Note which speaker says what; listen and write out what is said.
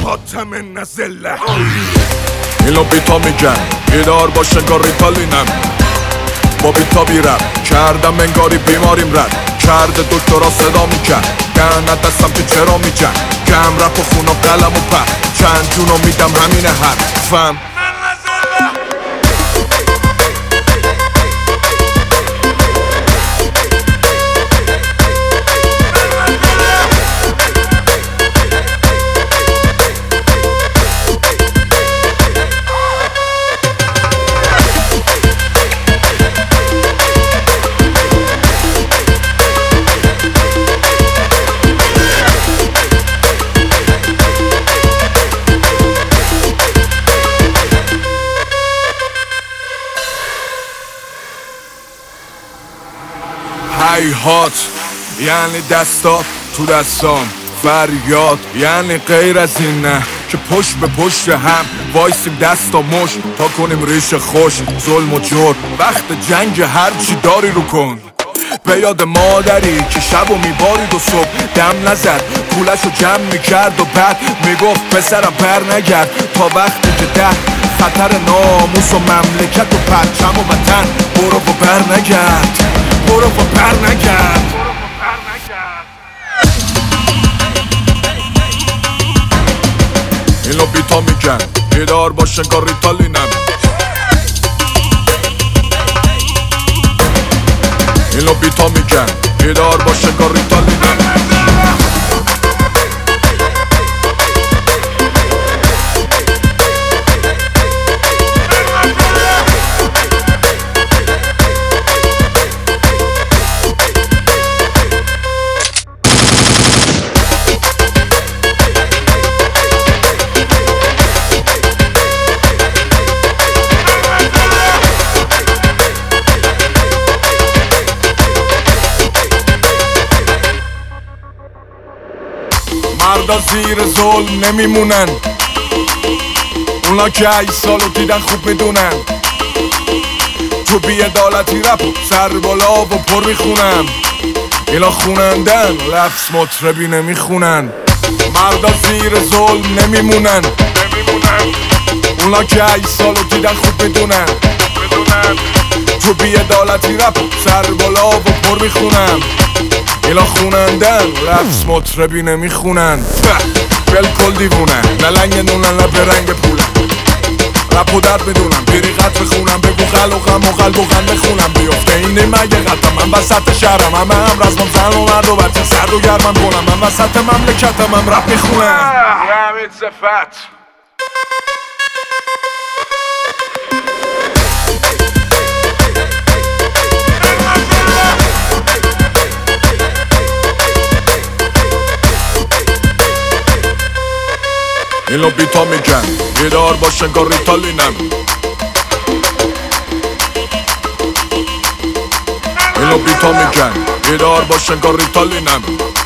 Speaker 1: خاتم نزله.
Speaker 2: اینو بیتا میگن بیدار باش انگار ریتالینم، با بیتا بیرم کردم انگاری بیماریم رد کرده دکترا صدا میکرد گهنه دستم که چرا میجن گم رپ و خون و قلم و پر چند جونو میدم همینه حرفم. هیهات یعنی دستات تو دستام، فریاد یعنی غیر از این نه که پشت به پشت هم وایسیم دست و مش تا کنیم ریش خوش. ظلم و جور وقت جنگ هرچی داری رو کن، به یاد مادری که شب و میبارید و صبح دم نزد پولشو جمع میکرد و بعد میگفت پسرم پر نگرد تا وقتی که ده خطر ناموس و مملکت و پرچم و وطن برو و بر نگرد، برو و پر نگرد. اینو بیتا میگن بیدار باش انگار ریتالینم، اینو بیتا میگن بیدار باش انگار ریتالینم. مردا زیر ظلم نمیمونن، اونا که 8 سالو دیدن خوب میدونن تو بی‌عدالتی رپ و سر بالا و پر میخونن. اینا خونندن لفظ مطربی نمیخونن. مردا زیر ظلم نمیمونن، اونا که 8 سالو دیدن خوب میدونن تو بی‌عدالتی رپ و سر بالا و پر میخونن. اینا خونندن لفظ مطربی نمیخونن. بلکل دیوونن نه لنگ نونن نه به رنگ پولن، رپ و درد میدونم بریقت بخونم بگو خلوقم و قلب و غم بخونم بیفته اینه مگه قطعم من وسط شهرم همه هم رزمم زن و مرد و بچه سرد و گرمم کنم من وسط مملکتم هم رپ میخونم.
Speaker 1: حمید صفت
Speaker 2: اینو بیتا میگن بیدار باش انگار ریتالینم، اینو بیتا میگن بیدار باش انگار ریتالینم.